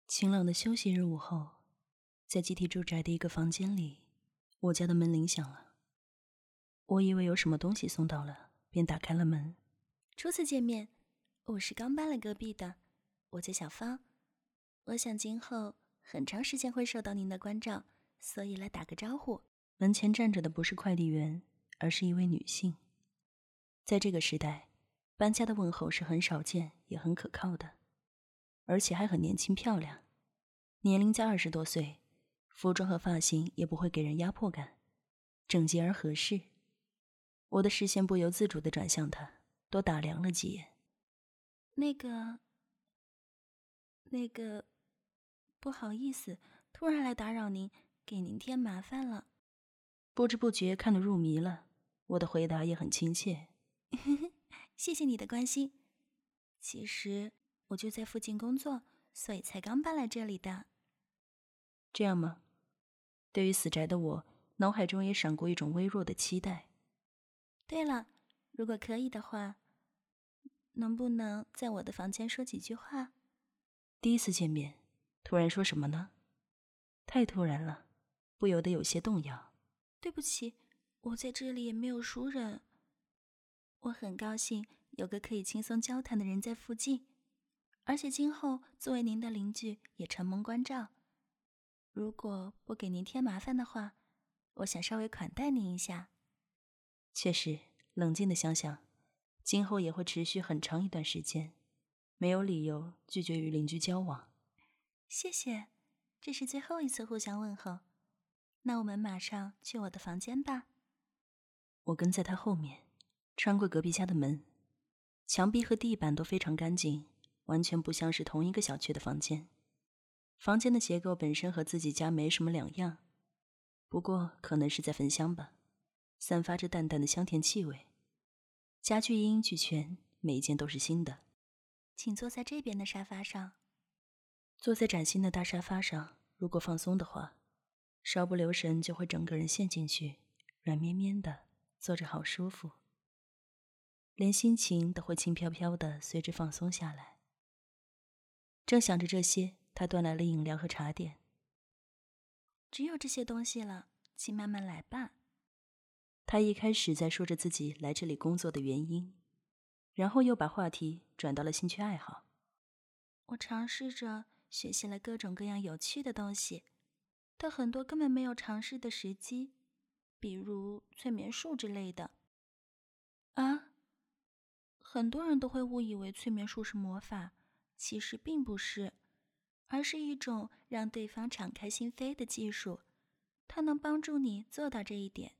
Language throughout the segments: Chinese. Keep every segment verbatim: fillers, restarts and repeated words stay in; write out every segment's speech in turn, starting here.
晴朗的休息日午后，在集体住宅的一个房间里，我家的门铃响了。我以为有什么东西送到了，便打开了门。 初次见面，我是刚搬来隔壁的，我叫小芳。我想今后很长时间会受到您的关照，所以来打个招呼。 门前站着的不是快递员，而是一位女性。在这个时代，搬家的问候是很少见也很可靠的，而且还很年轻漂亮，年龄在二十多岁，服装和发型也不会给人压迫感，整洁而合适。我的视线不由自主地转向她，多打量了几眼。 那个那个不好意思，突然来打扰您，给您添麻烦了。 不知不觉看得入迷了，我的回答也很亲切。 谢谢你的关心。其实我就在附近工作，所以才刚搬来这里的。 这样吗？对于死宅的我，脑海中也闪过一种微弱的期待。 对了，如果可以的话，能不能在我的房间说几句话？ 第一次见面，突然说什么呢？太突然了，不由得有些动摇。 对不起，我在这里也没有熟人。我很高兴有个可以轻松交谈的人在附近，而且今后作为您的邻居也承蒙关照。如果不给您添麻烦的话，我想稍微款待您一下。 确实，冷静地想想，今后也会持续很长一段时间，没有理由拒绝与邻居交往。 谢谢，这是最后一次互相问候。那我们马上去我的房间吧。 我跟在他后面，穿过隔壁家的门，墙壁和地板都非常干净，完全不像是同一个小区的房间。房间的结构本身和自己家没什么两样，不过可能是在焚香吧，散发着淡淡的香甜气味。家具一应俱全，每一件都是新的。 请坐在这边的沙发上。 坐在崭新的大沙发上，如果放松的话，稍不留神就会整个人陷进去，软绵绵的，坐着好舒服，连心情都会轻飘飘的随之放松下来。正想着这些，他端来了饮料和茶点。 只有这些东西了，请慢慢来吧。 他一开始在说着自己来这里工作的原因，然后又把话题转到了兴趣爱好。 我尝试着学习了各种各样有趣的东西，但很多根本没有尝试的时机，比如催眠术之类的。啊，很多人都会误以为催眠术是魔法，其实并不是，而是一种让对方敞开心扉的技术，它能帮助你做到这一点。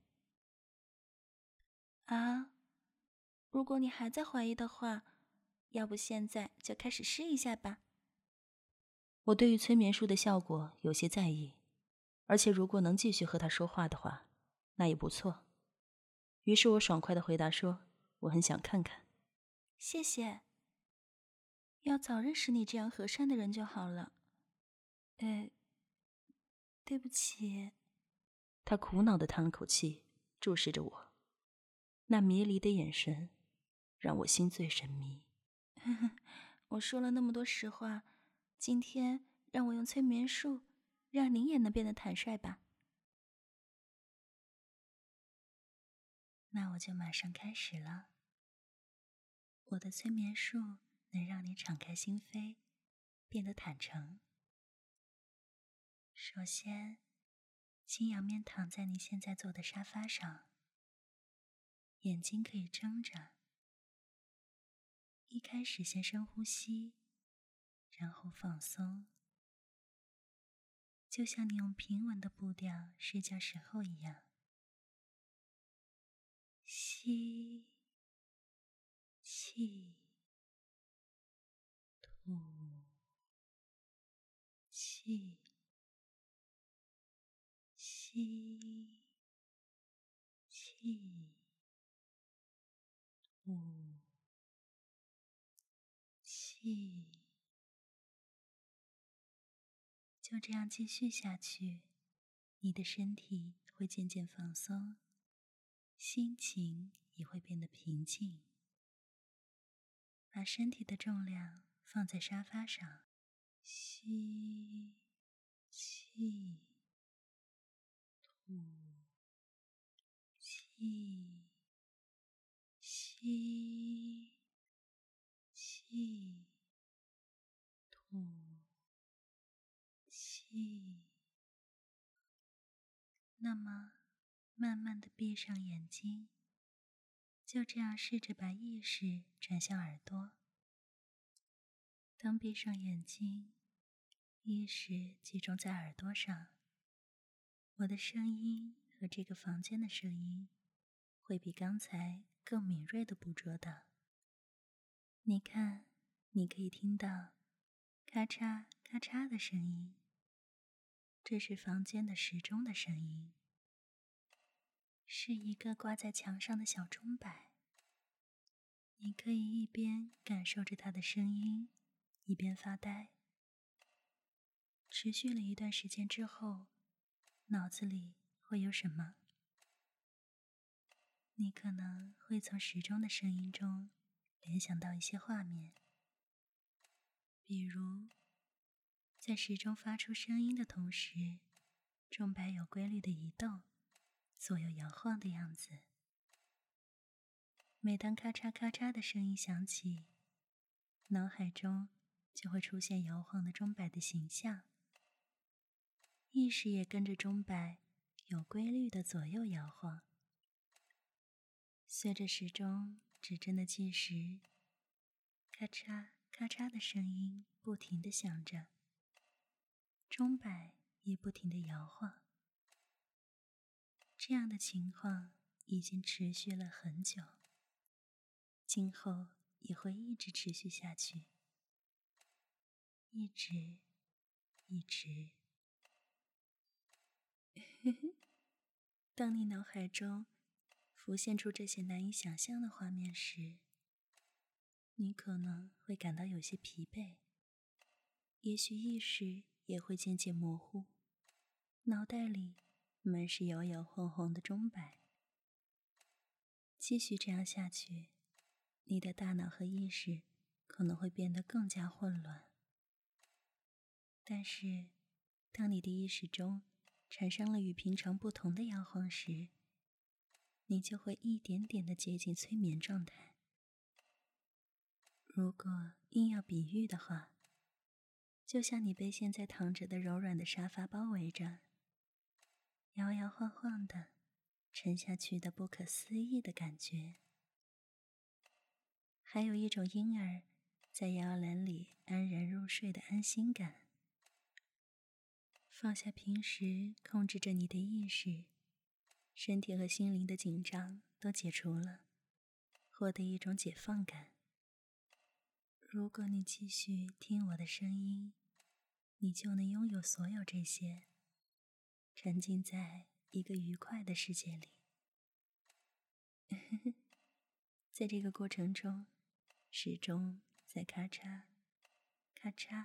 啊，如果你还在怀疑的话，要不现在就开始试一下吧。 我对于催眠术的效果有些在意，而且如果能继续和他说话的话，那也不错。于是我爽快地回答说，我很想看看。 谢谢。要早认识你这样和善的人就好了。呃，对不起。 他苦恼地叹了口气，注视着我，那迷离的眼神让我心醉神迷。 我说了那么多实话，今天让我用催眠术，让您也能变得坦率吧。那我就马上开始了。我的催眠术能让你敞开心扉，变得坦诚。首先，请仰面躺在你现在坐的沙发上，眼睛可以睁着。一开始先深呼吸，然后放松，就像你用平稳的步调睡觉时候一样。吸气，吐气，吸气，吐气，就这样继续下去，你的身体会渐渐放松，心情也会变得平静。把身体的重量放在沙发上， 吸气，吐气，吸气，吐气。那么，慢慢的闭上眼睛，就这样试着把意识转向耳朵。当闭上眼睛，意识集中在耳朵上，我的声音和这个房间的声音会比刚才更敏锐地捕捉到。你看，你可以听到咔嚓咔嚓的声音，这是房间的时钟的声音，是一个挂在墙上的小钟摆。你可以一边感受着它的声音，一边发呆。持续了一段时间之后，脑子里会有什么？你可能会从时钟的声音中联想到一些画面，比如在时钟发出声音的同时，钟摆有规律的移动，左右摇晃的样子。每当咔嚓咔嚓的声音响起，脑海中就会出现摇晃的钟摆的形象，意识也跟着钟摆有规律的左右摇晃。随着时钟指针的计时，咔嚓咔嚓的声音不停地响着，钟摆也不停地摇晃。这样的情况已经持续了很久，今后也会一直持续下去，一直一直。当你脑海中浮现出这些难以想象的画面时，你可能会感到有些疲惫，也许意识也会渐渐模糊，脑袋里满是摇摇晃晃的钟摆。继续这样下去，你的大脑和意识可能会变得更加混乱。但是，当你的意识中产生了与平常不同的摇晃时，你就会一点点地接近催眠状态。如果硬要比喻的话，就像你被现在躺着的柔软的沙发包围着，摇摇晃晃的沉下去的不可思议的感觉。还有一种婴儿在摇篮里安然入睡的安心感。放下平时控制着你的意识，身体和心灵的紧张都解除了，获得一种解放感。如果你继续听我的声音，你就能拥有所有这些，沉浸在一个愉快的世界里。在这个过程中，时钟在咔嚓咔嚓，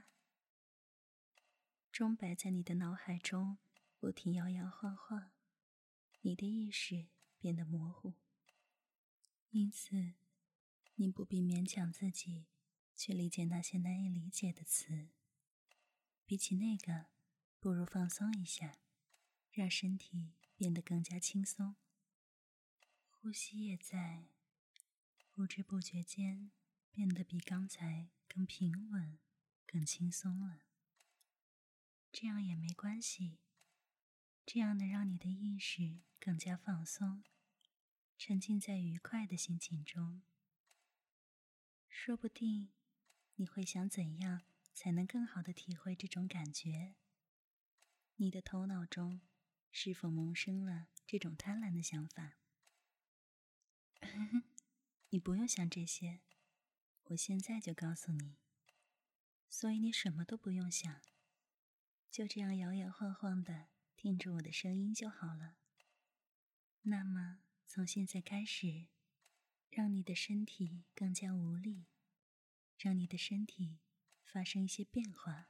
钟摆在你的脑海中不停摇摇晃晃，你的意识变得模糊。因此，你不必勉强自己去理解那些难以理解的词，比起那个，不如放松一下，让身体变得更加轻松。呼吸也在不知不觉间变得比刚才更平稳、更轻松了。这样也没关系，这样能让你的意识更加放松，沉浸在愉快的心情中。说不定你会想怎样才能更好地体会这种感觉？你的头脑中是否萌生了这种贪婪的想法？你不用想这些，我现在就告诉你。所以你什么都不用想，就这样摇摇晃晃地听着我的声音就好了。那么从现在开始，让你的身体更加无力，让你的身体发生一些变化。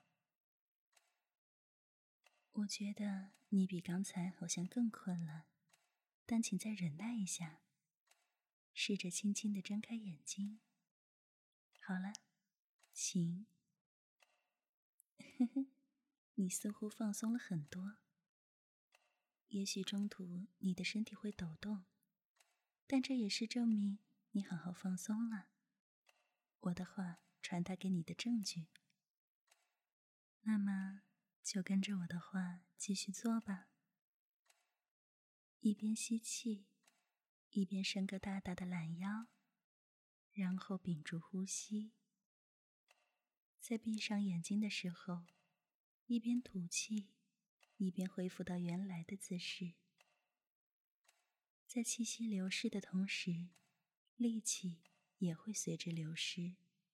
我觉得你比刚才好像更困了，但请再忍耐一下，试着轻轻地睁开眼睛。好了，醒。 呵呵，你似乎放松了很多。也许中途你的身体会抖动，但这也是证明你好好放松了。我的话传达给你的证据。那么，就跟着我的话继续做吧。一边吸气，一边伸个大大的懒腰，然后屏住呼吸。在闭上眼睛的时候，一边吐气，一边恢复到原来的姿势。在气息流逝的同时，力气也会随之流失。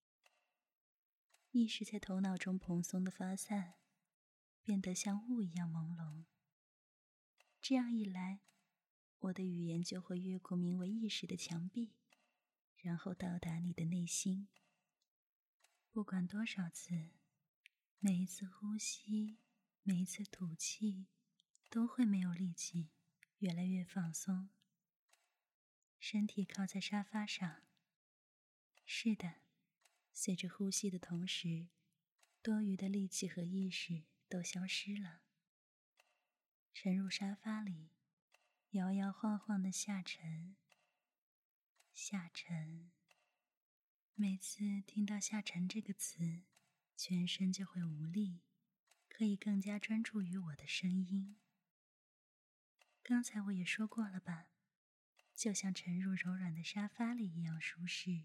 意识在头脑中蓬松的发散，变得像雾一样朦胧。这样一来，我的语言就会越过名为意识的墙壁，然后到达你的内心。不管多少次，每一次呼吸，每一次吐气，都会没有力气，越来越放松。身体靠在沙发上。是的，随着呼吸的同时，多余的力气和意识都消失了。沉入沙发里，摇摇晃晃地下沉，下沉。每次听到下沉这个词，全身就会无力，可以更加专注于我的声音。刚才我也说过了吧，就像沉入柔软的沙发里一样舒适。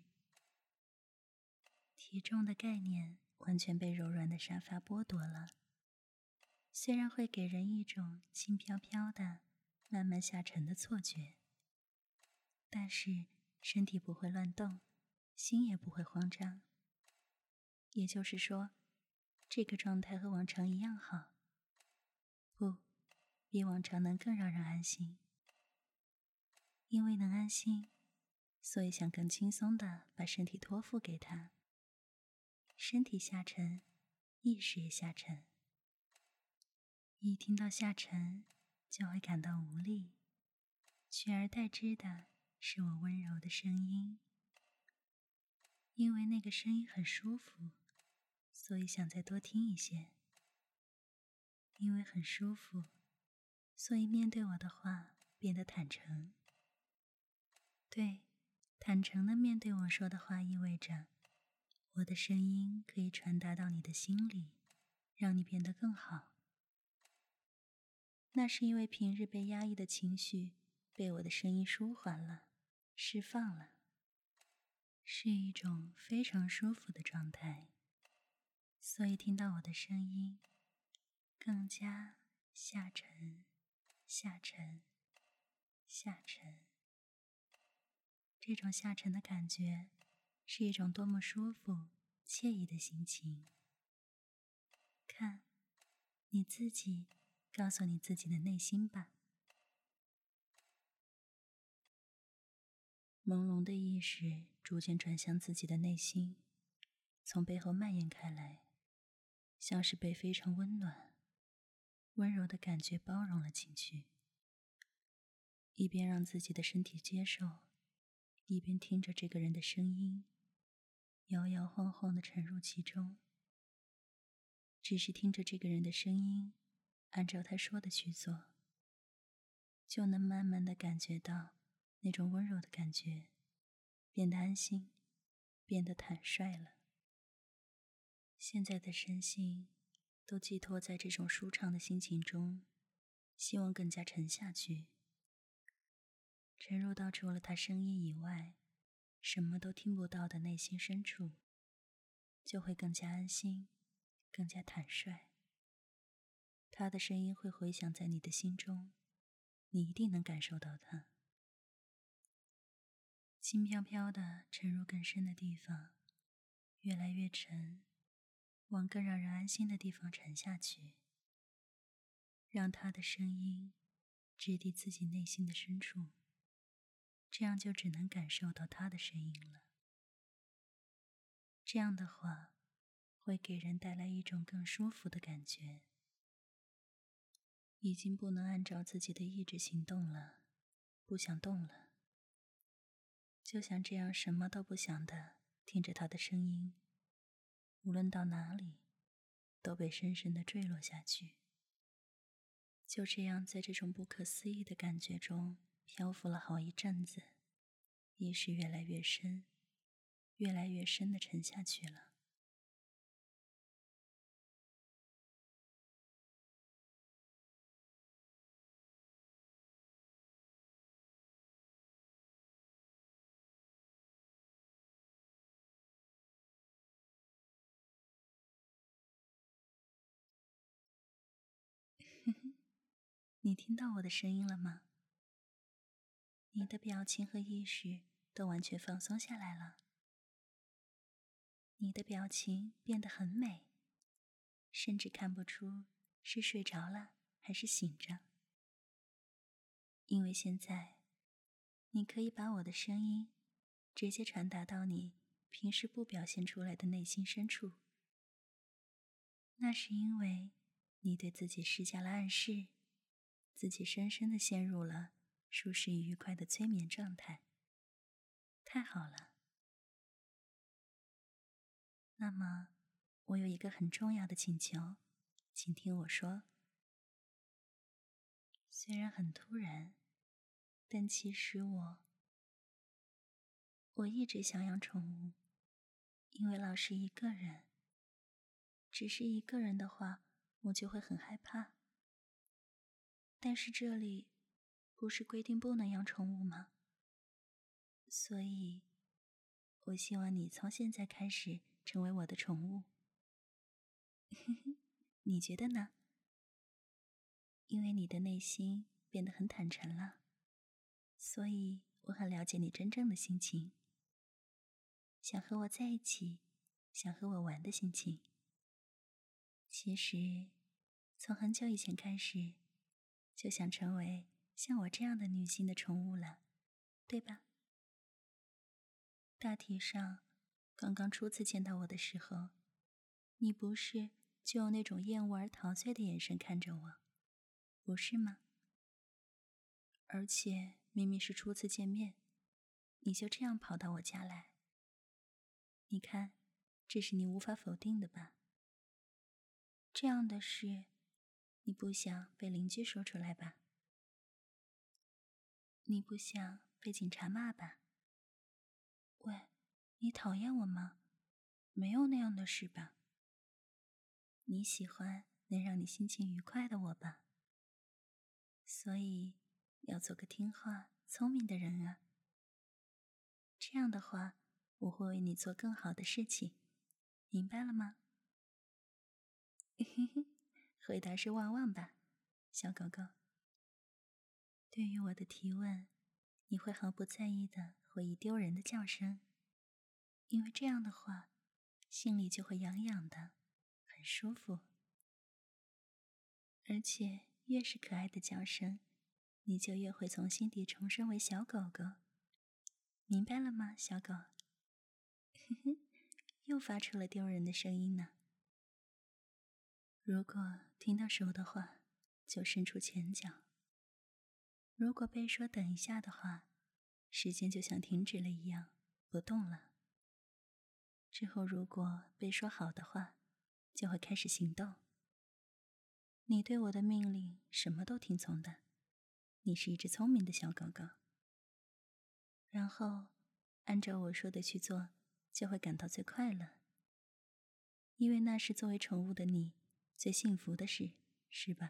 体重的概念完全被柔软的沙发剥夺了，虽然会给人一种轻飘飘的慢慢下沉的错觉，但是身体不会乱动，心也不会慌张。也就是说，这个状态和往常一样好，不，比往常能更让人安心。因为能安心，所以想更轻松地把身体托付给他。身体下沉，意识也下沉。一听到下沉，就会感到无力，取而代之的是我温柔的声音。因为那个声音很舒服，所以想再多听一些。因为很舒服，所以面对我的话变得坦诚。对，坦诚地面对我说的话，意味着我的声音可以传达到你的心里，让你变得更好。那是因为平日被压抑的情绪被我的声音舒缓了，释放了，是一种非常舒服的状态。所以听到我的声音更加下沉，下沉，下沉。这种下沉的感觉是一种多么舒服、惬意的心情。看，你自己告诉你自己的内心吧。朦胧的意识逐渐转向自己的内心，从背后蔓延开来，像是被非常温暖、温柔的感觉包容了进去。一边让自己的身体接受，一边听着这个人的声音，摇摇晃晃地沉入其中。只是听着这个人的声音，按照他说的去做，就能慢慢地感觉到那种温柔的感觉，变得安心，变得坦率了。现在的身心都寄托在这种舒畅的心情中，希望更加沉下去，沉入到除了他声音以外什么都听不到的内心深处，就会更加安心，更加坦率。他的声音会回响在你的心中，你一定能感受到它。轻飘飘地沉入更深的地方，越来越沉，往更让人安心的地方沉下去，让他的声音直抵自己内心的深处，这样就只能感受到他的声音了。这样的话，会给人带来一种更舒服的感觉。已经不能按照自己的意志行动了，不想动了，就像这样什么都不想的听着他的声音，无论到哪里都被深深地坠落下去。就这样在这种不可思议的感觉中漂浮了好一阵子，意识越来越深，越来越深地沉下去了。你听到我的声音了吗？你的表情和意识都完全放松下来了。你的表情变得很美，甚至看不出是睡着了还是醒着。因为现在，你可以把我的声音直接传达到你平时不表现出来的内心深处。那是因为你对自己施加了暗示，自己深深地陷入了舒适愉快的催眠状态。太好了。那么，我有一个很重要的请求，请听我说。虽然很突然，但其实我，我一直想养宠物，因为老是一个人，只是一个人的话，我就会很害怕。但是这里不是规定不能养宠物吗？所以，我希望你从现在开始成为我的宠物。你觉得呢？因为你的内心变得很坦诚了，所以我很了解你真正的心情，想和我在一起，想和我玩的心情。其实，从很久以前开始，就想成为像我这样的女性的宠物了，对吧？大体上，刚刚初次见到我的时候，你不是就用那种厌恶而陶醉的眼神看着我，不是吗？而且明明是初次见面，你就这样跑到我家来。你看，这是你无法否定的吧？这样的事，你不想被邻居说出来吧？你不想被警察骂吧？喂，你讨厌我吗？没有那样的事吧？你喜欢能让你心情愉快的我吧？所以，要做个听话、聪明的人啊。这样的话，我会为你做更好的事情，明白了吗？嘿嘿，回答是旺旺吧，小狗狗。对于我的提问，你会毫不在意的回忆丢人的叫声，因为这样的话，心里就会痒痒的，很舒服。而且越是可爱的叫声，你就越会从心底重生为小狗狗，明白了吗，小狗？呵呵，又发出了丢人的声音呢。如果听到手的话，就伸出前脚；如果被说等一下的话，时间就像停止了一样，不动了。之后如果被说好的话，就会开始行动。你对我的命令什么都听从的，你是一只聪明的小狗狗。然后按照我说的去做，就会感到最快乐，因为那是作为宠物的你最幸福的事，是吧？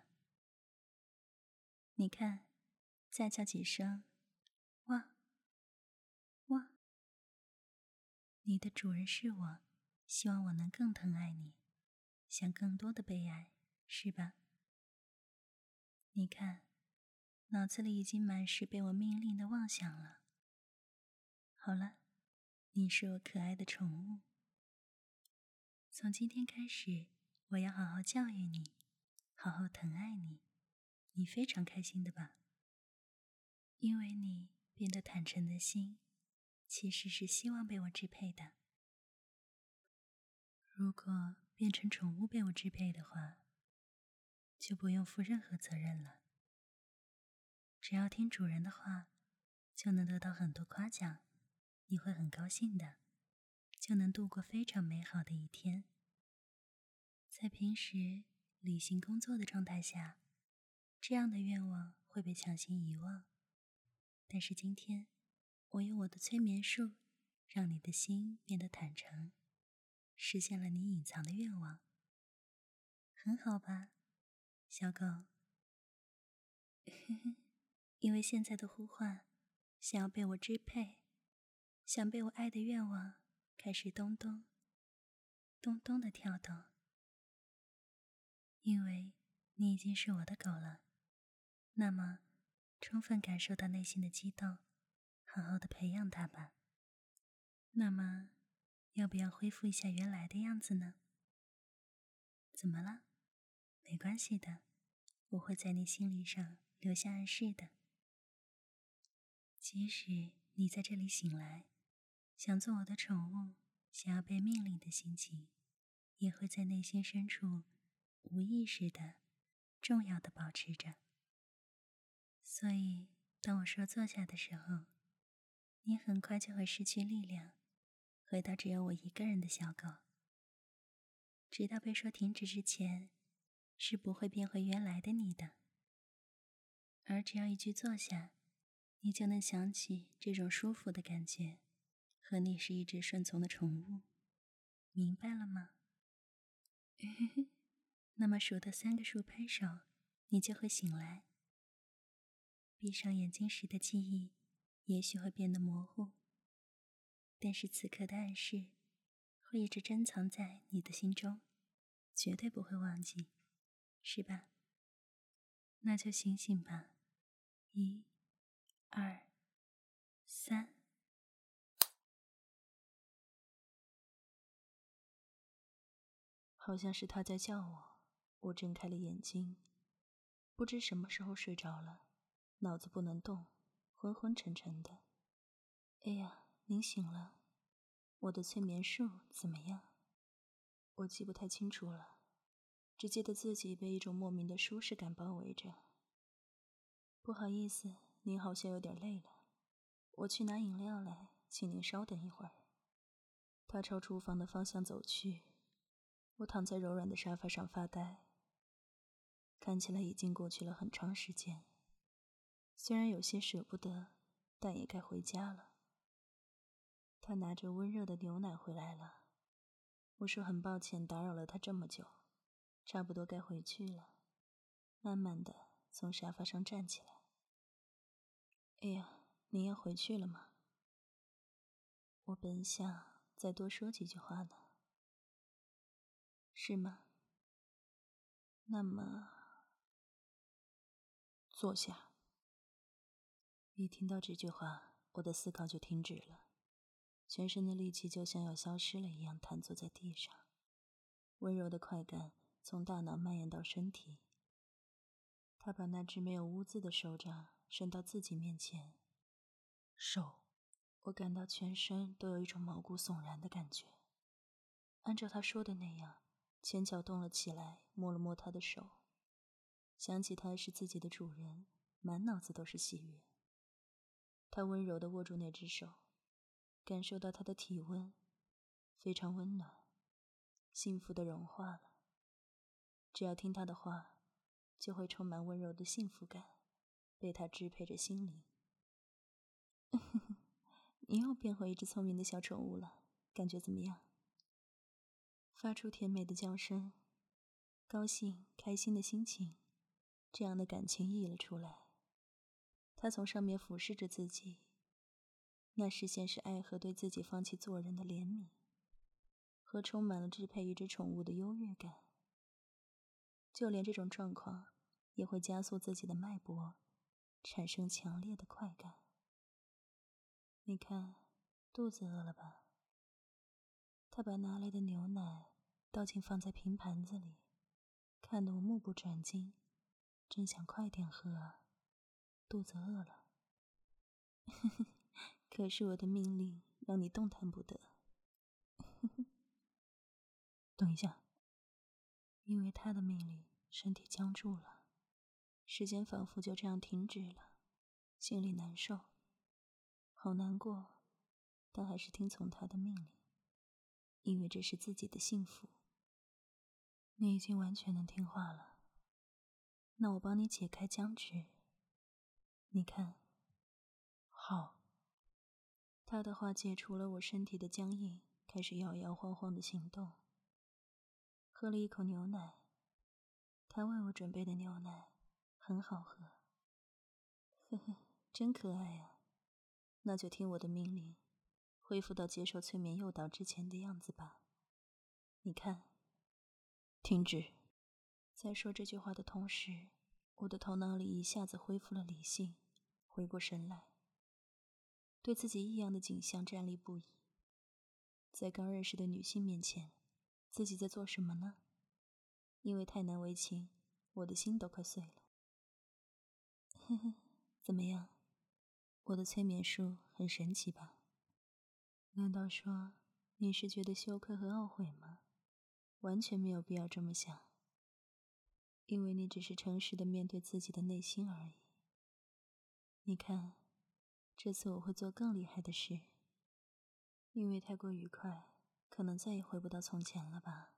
你看，再叫几声哇哇，你的主人是我，希望我能更疼爱你，想更多的被爱，是吧？你看，脑子里已经满是被我命令的妄想了。好了，你是我可爱的宠物。从今天开始，我要好好教育你，好好疼爱你。你非常开心的吧？因为你变得坦诚的心，其实是希望被我支配的。如果变成宠物被我支配的话，就不用负任何责任了。只要听主人的话，就能得到很多夸奖，你会很高兴的，就能度过非常美好的一天。 在平时理性工作的状态下，这样的愿望会被强行遗忘。但是今天，我用我的催眠术，让你的心变得坦诚，实现了你隐藏的愿望。很好吧，小狗？因为现在的呼唤，想要被我支配，想被我爱的愿望开始咚咚咚咚的跳动。因为你已经是我的狗了，那么充分感受到内心的激动，好好的培养它吧。那么要不要恢复一下原来的样子呢？怎么了？没关系的，我会在你心理上留下暗示的。即使你在这里醒来，想做我的宠物，想要被命令的心情，也会在内心深处无意识的重要的保持着。所以当我说坐下的时候，你很快就会失去力量，回到只有我一个人的小狗。直到被说停止之前，是不会变回原来的你的。而只要一句坐下，你就能想起这种舒服的感觉，和你是一只顺从的宠物。明白了吗？那么数到三个数拍手，你就会醒来。闭上眼睛时的记忆也许会变得模糊，但是此刻的暗示会一直珍藏在你的心中，绝对不会忘记，是吧？那就醒醒吧。一、二、三。好像是他在叫我，我睁开了眼睛，不知什么时候睡着了，脑子不能动，昏昏沉沉的。哎呀，您醒了，我的催眠术怎么样？我记不太清楚了，只记得自己被一种莫名的舒适感包围着。不好意思，您好像有点累了，我去拿饮料来，请您稍等一会儿。他朝厨房的方向走去，我躺在柔软的沙发上发呆。看起来已经过去了很长时间，虽然有些舍不得，但也该回家了。他拿着温热的牛奶回来了，我说很抱歉打扰了他这么久，差不多该回去了。慢慢的从沙发上站起来。哎呀，您要回去了吗？我本想再多说几句话呢。是吗？那么坐下。一听到这句话，我的思考就停止了，全身的力气就像要消失了一样瘫坐在地上。温柔的快感从大脑蔓延到身体。他把那只没有污渍的手掌伸到自己面前。手，我感到全身都有一种毛骨悚然的感觉。按照他说的那样，前脚动了起来，摸了摸他的手，想起他是自己的主人，满脑子都是喜悦。他温柔地握住那只手，感受到他的体温，非常温暖，幸福地融化了。只要听他的话，就会充满温柔的幸福感，被他支配着心灵。你又变回一只聪明的小宠物了，感觉怎么样？发出甜美的叫声，高兴、开心的心情，这样的感情溢了出来。他从上面俯视着自己，那视线是爱和对自己放弃做人的怜悯，和充满了支配一只宠物的优越感。就连这种状况也会加速自己的脉搏，产生强烈的快感。你看，肚子饿了吧？他把拿来的牛奶倒进放在平盘子里，看得我目不转睛，真想快点喝啊，肚子饿了。可是我的命令让你动弹不得。等一下，因为他的命令，身体僵住了，时间仿佛就这样停止了，心里难受，好难过，但还是听从他的命令，因为这是自己的幸福。 你已经完全能听话了，那我帮你解开僵局。你看，好。他的话解除了我身体的僵硬，开始摇摇晃晃的行动。喝了一口牛奶，他为我准备的牛奶很好喝。呵呵，真可爱呀。那就听我的命令，恢复到接受催眠诱导之前的样子吧。你看，停止。在说这句话的同时，我的头脑里一下子恢复了理性，回过神来，对自己异样的景象站立不已。在刚认识的女性面前，自己在做什么呢？因为太难为情，我的心都快碎了。呵呵，怎么样？我的催眠术很神奇吧？难道说你是觉得羞愧和懊悔吗？完全没有必要这么想，因为你只是诚实的面对自己的内心而已。你看，这次我会做更厉害的事，因为太过愉快，可能再也回不到从前了吧。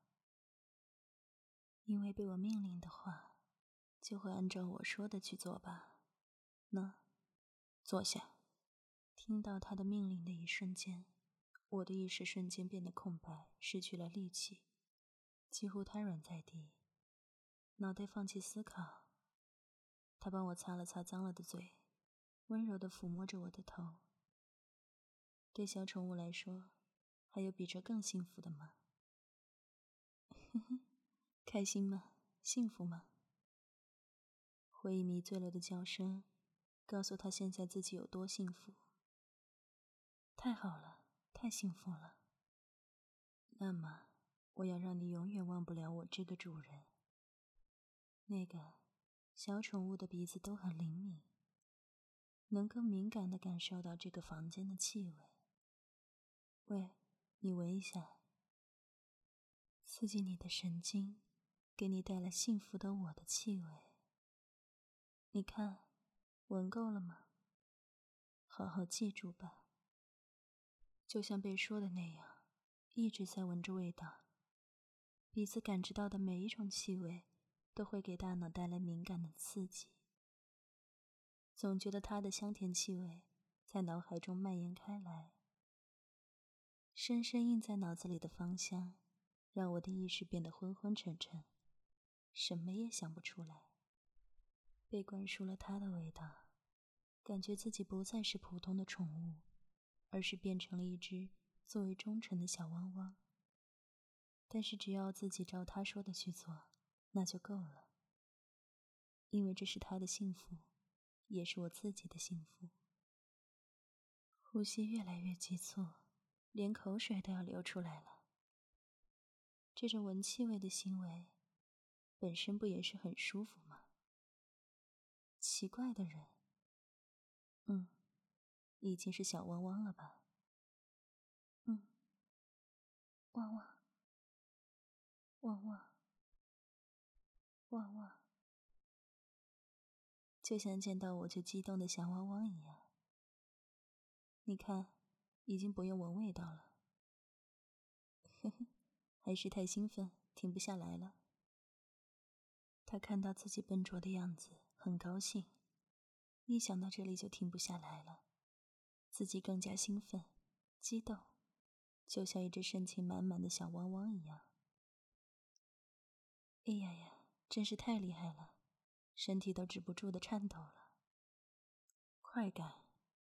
因为被我命令的话，就会按照我说的去做吧。那，坐下。听到他的命令的一瞬间，我的意识瞬间变得空白，失去了力气，几乎瘫软在地，脑袋放弃思考。他帮我擦了擦脏了的嘴，温柔地抚摸着我的头。对小宠物来说，还有比这更幸福的吗？呵呵，开心吗？幸福吗？回忆迷醉了的叫声告诉他现在自己有多幸福。太好了，太幸福了。那么我要让你永远忘不了我这个主人。那个小宠物的鼻子都很灵敏，能更敏感地感受到这个房间的气味。喂，你闻一下，刺激你的神经，给你带来幸福的我的气味。你看，闻够了吗？好好记住吧。就像被说的那样，一直在闻着味道。鼻子感知到的每一种气味，都会给大脑带来敏感的刺激。总觉得它的香甜气味在脑海中蔓延开来，深深印在脑子里的芳香，让我的意识变得昏昏沉沉，什么也想不出来。被灌输了它的味道，感觉自己不再是普通的宠物，而是变成了一只作为忠诚的小汪汪。但是只要自己照他说的去做，那就够了。因为这是他的幸福，也是我自己的幸福。呼吸越来越急促，连口水都要流出来了。这种闻气味的行为，本身不也是很舒服吗？奇怪的人，嗯，已经是小汪汪了吧？嗯，汪汪，汪汪，汪汪，就像见到我就激动的小汪汪一样。你看，已经不用闻味道了。呵呵，还是太兴奋，停不下来了。他看到自己笨拙的样子，很高兴，一想到这里就停不下来了，自己更加兴奋、激动，就像一只深情满满的小汪汪一样。哎呀呀，真是太厉害了，身体都止不住的颤抖了。快感，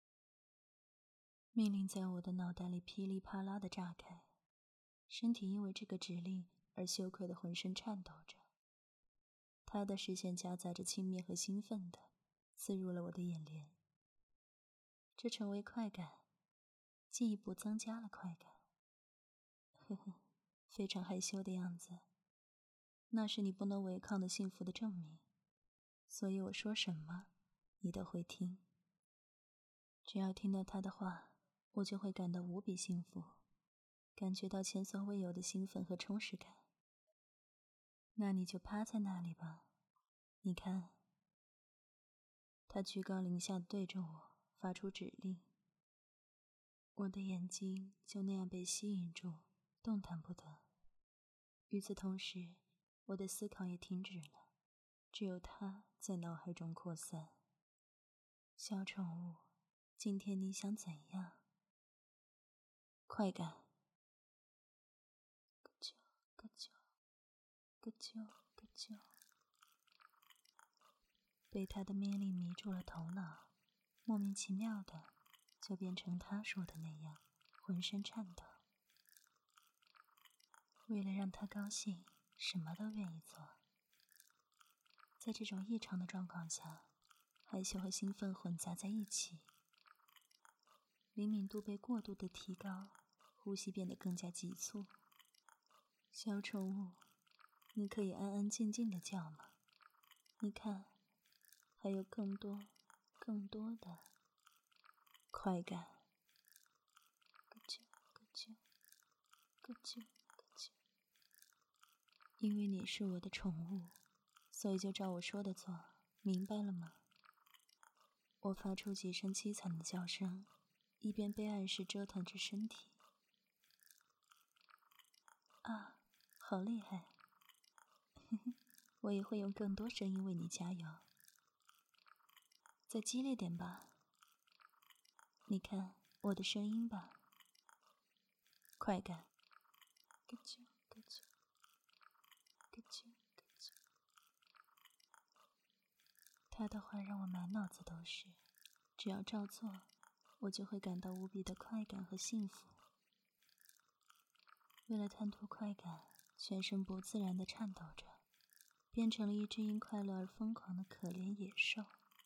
命令在我的脑袋里噼里啪啦的炸开，身体因为这个指令而羞愧的浑身颤抖着。他的视线夹杂着轻蔑和兴奋的刺入了我的眼帘，这成为快感，进一步增加了快感。呵呵，非常害羞的样子，那是你不能违抗的幸福的证明，所以我说什么你都会听。只要听到他的话，我就会感到无比幸福，感觉到前所未有的兴奋和充实感。那你就趴在那里吧，你看。他居高临下对着我发出指令，我的眼睛就那样被吸引住，动弹不得。与此同时， 我的思考也停止了，只有它在脑海中扩散。小宠物，今天你想怎样？快感。咯啾咯啾咯啾咯啾，被他的命令迷住了头脑，莫名其妙的就变成他说的那样，浑身颤抖。为了让他高兴，什么都愿意做。在这种异常的状况下，害羞和兴奋混杂在一起，灵敏度被过度的提高，呼吸变得更加急促。小宠物，你可以安安静静的叫吗？你看，还有更多更多的快感。咯啾咯啾咯啾咯啾。因为你是我的宠物，所以就照我说的做，明白了吗？我发出几声凄惨的叫声，一边被暗示折腾着身体。啊，好厉害！呵呵，我也会用更多声音为你加油。再激烈点吧。你看我的声音吧。快感。咯啾咯啾咯啾咯啾。他的话让我满脑子都是，只要照做，我就会感到无比的快感和幸福。为了贪图快感，全身不自然地颤抖着，变成了一只因快乐而疯狂的可怜野兽。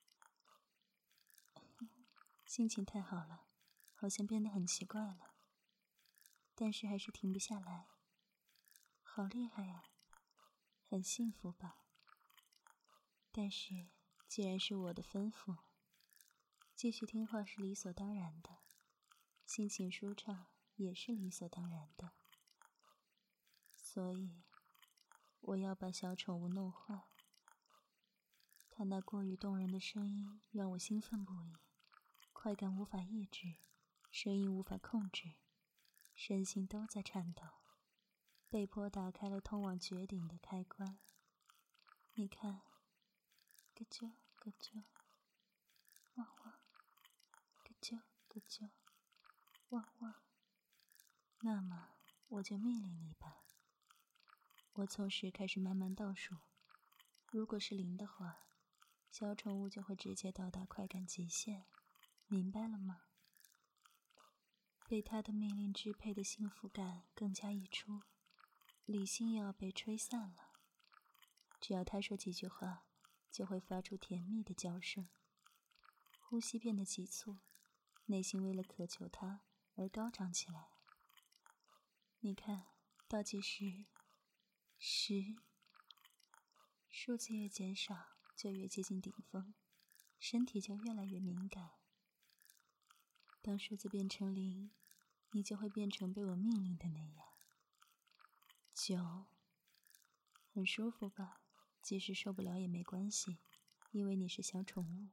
心情太好了，好像变得很奇怪了，但是还是停不下来。好厉害呀，很幸福吧？但是既然是我的吩咐，继续听话是理所当然的，心情舒畅也是理所当然的。所以我要把小宠物弄坏。它那过于动人的声音让我兴奋不已，快感无法抑制，声音无法控制，身心都在颤抖，被迫打开了通往绝顶的开关。你看，咯啾咯啾，汪汪，咯啾咯啾，汪汪。那么我就命令你吧。我从十开始慢慢倒数，如果是零的话，小宠物就会直接到达快感极限，明白了吗？被他的命令支配的幸福感更加溢出，理性也要被吹散了。只要他说几句话，就会发出甜蜜的叫声，呼吸变得急促，内心为了渴求他而高涨起来。你看，倒计时，十，数字越减少，就越接近顶峰，身体就越来越敏感。当数字变成零，你就会变成被我命令的那样。九，很舒服吧？即使受不了也没关系，因为你是小宠物。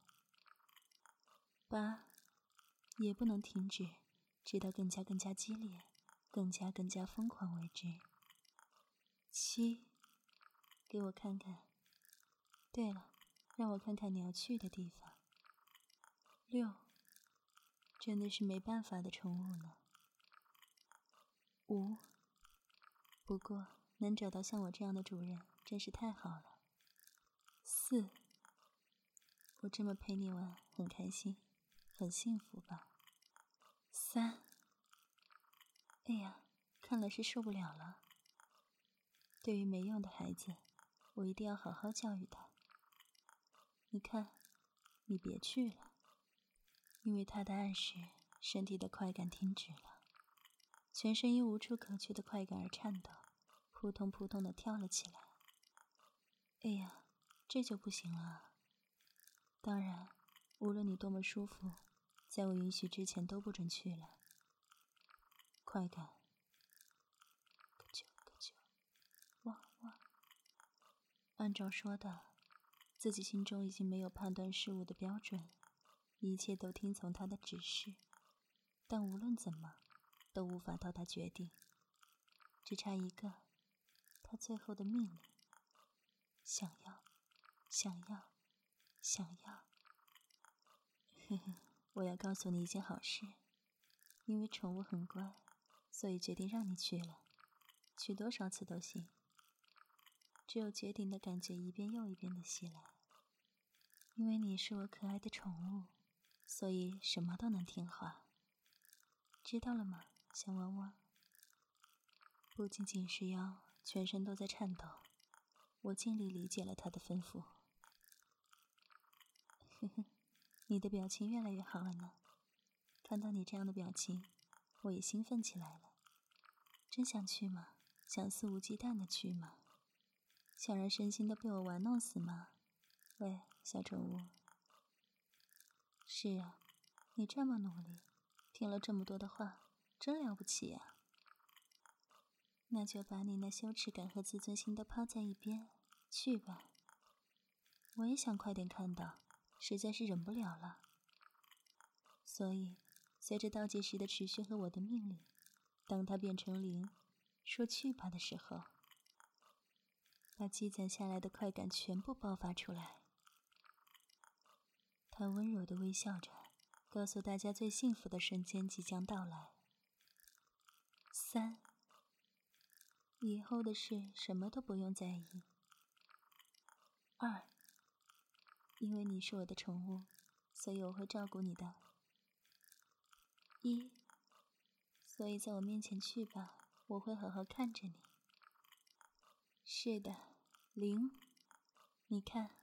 八，也不能停止，直到更加更加激烈，更加更加疯狂为止。七，给我看看。对了，让我看看你要去的地方。六，真的是没办法的宠物呢。五，不过能找到像我这样的主人真是太好了。四，我这么陪你玩很开心，很幸福吧。三，哎呀，看来是受不了了。对于没用的孩子，我一定要好好教育他。你看，你别去了。因为他的暗示，身体的快感停止了，全身因无处可去的快感而颤抖，扑通扑通地跳了起来。哎呀，这就不行了。当然，无论你多么舒服，在我允许之前都不准去了。快感，咯啾咯啾，汪汪。按照说的，自己心中已经没有判断事物的标准，一切都听从他的指示，但无论怎么，都无法到达决定，只差一个，他最后的命令。 想要，想要，想要。呵呵，我要告诉你一件好事，因为宠物很乖，所以决定让你去了，去多少次都行。只有绝顶的感觉一遍又一遍的袭来。因为你是我可爱的宠物，所以什么都能听话。知道了吗，小汪汪？不仅仅是腰，全身都在颤抖。我尽力理解了他的吩咐。呵呵，你的表情越来越好了呢。看到你这样的表情，我也兴奋起来了。真想去吗？想肆无忌惮的去吗？想让身心都被我玩弄死吗？喂，小宠物。是啊，你这么努力，听了这么多的话，真了不起呀。那就把你那羞耻感和自尊心都抛在一边，去吧。我也想快点看到，实在是忍不了了。所以，随着倒计时的持续和我的命令，当它变成零，说去吧的时候，把积攒下来的快感全部爆发出来。他温柔地微笑着，告诉大家最幸福的瞬间即将到来。三，以后的事什么都不用在意。二，因为你是我的宠物，所以我会照顾你的。一，所以在我面前去吧，我会好好看着你。是的，零，你看，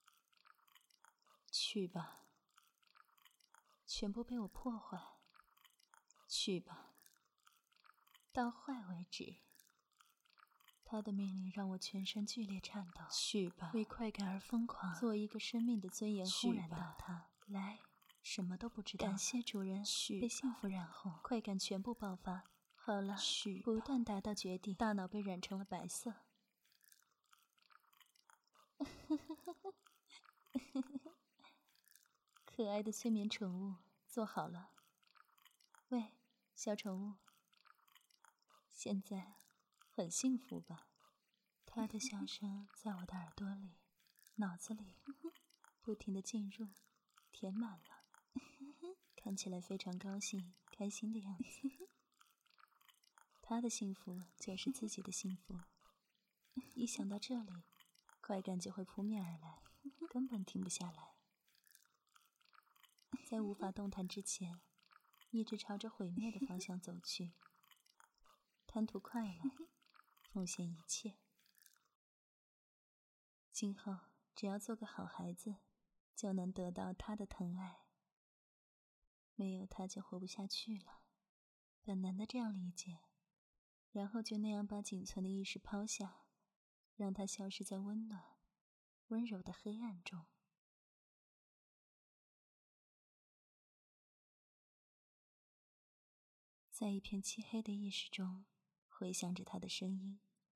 去吧，全部被我破坏。去吧，到坏为止。他的命令让我全身剧烈颤抖。去吧，为快感而疯狂，做一个生命的尊严轰然倒塌。来，什么都不知道。感谢主人，被幸福染红，快感全部爆发。好了，不断达到绝顶，大脑被染成了白色。可爱的催眠宠物，坐好了。喂，小宠物，现在很幸福吧？他的笑声在我的耳朵里、脑子里不停地进入，填满了，看起来非常高兴、开心的样子。他的幸福就是自己的幸福，一想到这里，快感就会扑面而来，根本停不下来。在无法动弹之前，一直朝着毁灭的方向走去，贪图快乐，奉献一切。今后只要做个好孩子，就能得到他的疼爱。没有他就活不下去了，本能的这样理解，然后就那样把仅存的意识抛下，让它消失在温暖、温柔的黑暗中。在一片漆黑的意识中，回响着他的声音。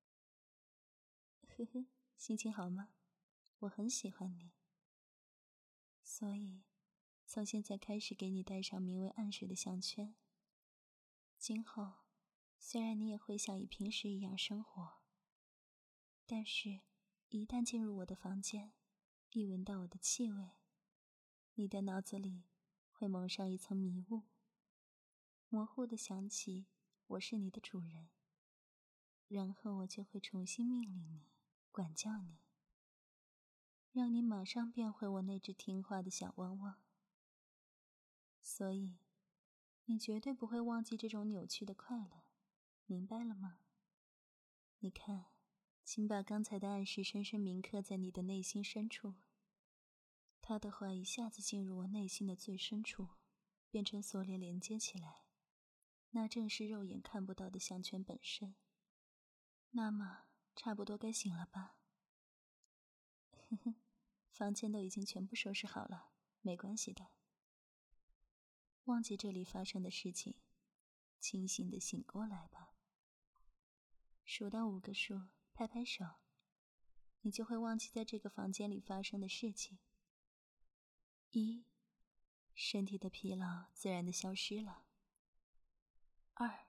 呵呵，心情好吗？我很喜欢你。所以，从现在开始给你戴上名为暗水的项圈。今后，虽然你也会像与平时一样生活，但是，一旦进入我的房间，一闻到我的气味，你的脑子里会蒙上一层迷雾，模糊地想起我是你的主人，然后我就会重新命令你，管教你，让你马上变回我那只听话的小汪汪。所以，你绝对不会忘记这种扭曲的快乐，明白了吗？你看，请把刚才的暗示深深铭刻在你的内心深处。他的话一下子进入我内心的最深处，变成锁链连接起来，那正是肉眼看不到的项圈本身。那么，差不多该醒了吧？呵呵，房间都已经全部收拾好了，没关系的。忘记这里发生的事情，清醒地醒过来吧。数到五个数，拍拍手，你就会忘记在这个房间里发生的事情。一，身体的疲劳自然地消失了。二，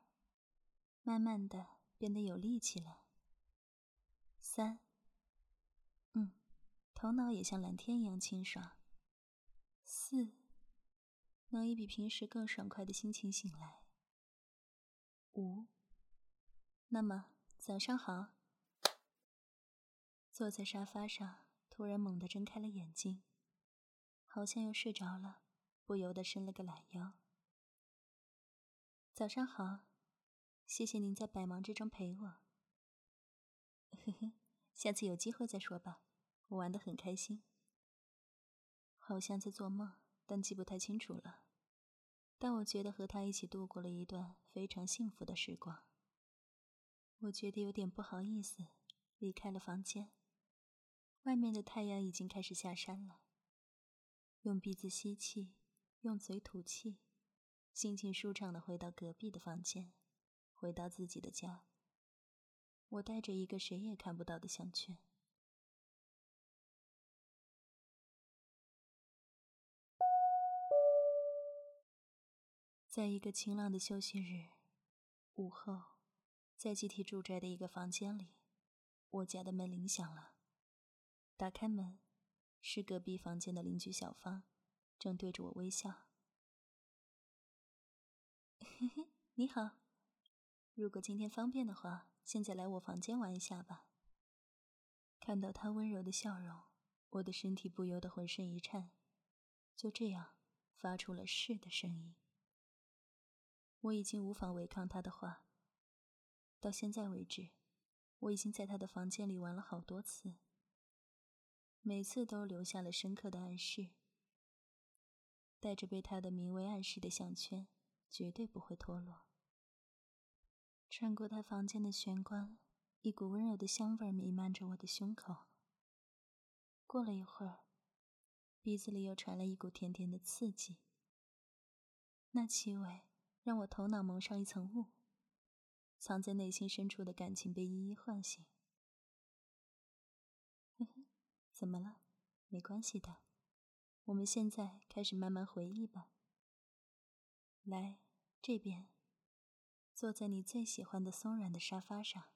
慢慢地变得有力气了。三，嗯， 头脑也像蓝天一样清爽。四，能以比平时更爽快的心情醒来。五，那么早上好。坐在沙发上，突然猛地睁开了眼睛，好像又睡着了，不由得伸了个懒腰。早上好，谢谢您在百忙之中陪我。呵呵，下次有机会再说吧，我玩得很开心。好像在做梦，但记不太清楚了。但我觉得和他一起度过了一段非常幸福的时光。我觉得有点不好意思，离开了房间。外面的太阳已经开始下山了。用鼻子吸气，用嘴吐气，心情舒畅地回到隔壁的房间，回到自己的家。我带着一个谁也看不到的项圈。在一个晴朗的休息日午后，在集体住宅的一个房间里，我家的门铃响了。打开门，是隔壁房间的邻居小芳，正对着我微笑。嘿嘿，你好，如果今天方便的话，现在来我房间玩一下吧。看到她温柔的笑容，我的身体不由得浑身一颤，就这样发出了是的声音。我已经无法违抗她的话。到现在为止，我已经在她的房间里玩了好多次，每次都留下了深刻的暗示。带着被她的名为暗示的项圈，绝对不会脱落。穿过她房间的玄关，一股温柔的香味弥漫着我的胸口。过了一会儿，鼻子里又传来一股甜甜的刺激。那气味让我头脑蒙上一层雾，藏在内心深处的感情被一一唤醒。呵呵，怎么了？没关系的，我们现在开始慢慢回忆吧。来，这边，坐在你最喜欢的松软的沙发上。